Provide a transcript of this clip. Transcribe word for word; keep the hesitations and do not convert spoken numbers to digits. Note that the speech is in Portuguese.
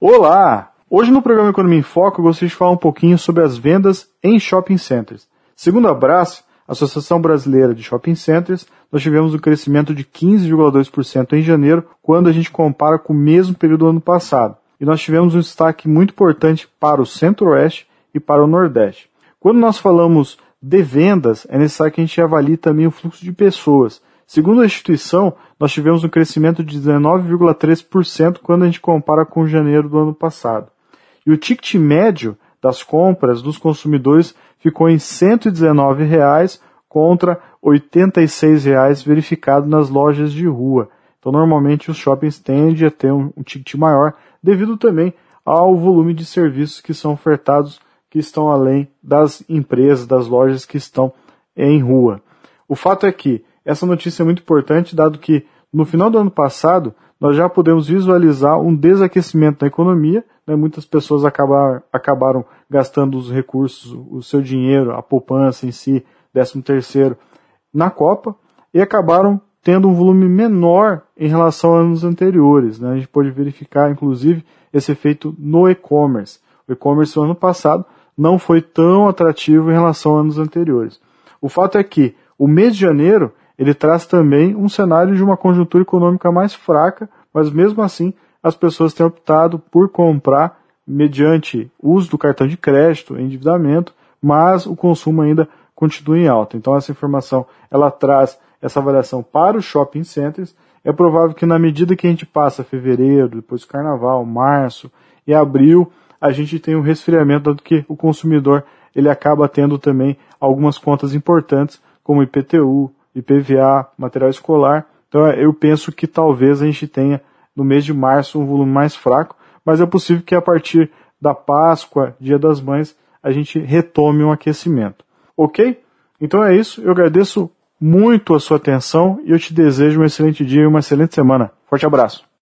Olá! Hoje no programa Economia em Foco eu gostaria de falar um pouquinho sobre as vendas em shopping centers. Segundo a Brás, Associação Brasileira de Shopping Centers, nós tivemos um crescimento de quinze vírgula dois por cento em janeiro, quando a gente compara com o mesmo período do ano passado. E nós tivemos um destaque muito importante para o Centro-Oeste e para o Nordeste. Quando nós falamos de vendas, é necessário que a gente avalie também o fluxo de pessoas. Segundo a instituição, nós tivemos um crescimento de dezenove vírgula três por cento quando a gente compara com janeiro do ano passado. E o ticket médio das compras dos consumidores ficou em cento e dezenove reais contra oitenta e seis reais verificado nas lojas de rua. Então, normalmente, os shoppings tendem a ter um, um ticket maior, devido também ao volume de serviços que são ofertados, que estão além das empresas, das lojas que estão em rua. O fato é que essa notícia é muito importante, dado que no final do ano passado nós já podemos visualizar um desaquecimento da economia, né? Muitas pessoas acabar, acabaram gastando os recursos, o seu dinheiro, a poupança em si, décimo terceiro, na Copa, e acabaram tendo um volume menor em relação a anos anteriores, né? A gente pode verificar, inclusive, esse efeito no e-commerce. O e-commerce no ano passado não foi tão atrativo em relação a anos anteriores. O fato é que o mês de janeiro ele traz também um cenário de uma conjuntura econômica mais fraca, mas mesmo assim as pessoas têm optado por comprar mediante uso do cartão de crédito, endividamento, mas o consumo ainda continua em alta. Então essa informação ela traz essa avaliação para os shopping centers. É provável que na medida que a gente passa fevereiro, depois do carnaval, março e abril, a gente tem um resfriamento, dado que o consumidor ele acaba tendo também algumas contas importantes, como I P T U, I P V A, material escolar. Então eu penso que talvez a gente tenha no mês de março um volume mais fraco, mas é possível que a partir da Páscoa, Dia das Mães, a gente retome um aquecimento. Ok? Então é isso, eu agradeço muito a sua atenção e eu te desejo um excelente dia e uma excelente semana. Forte abraço!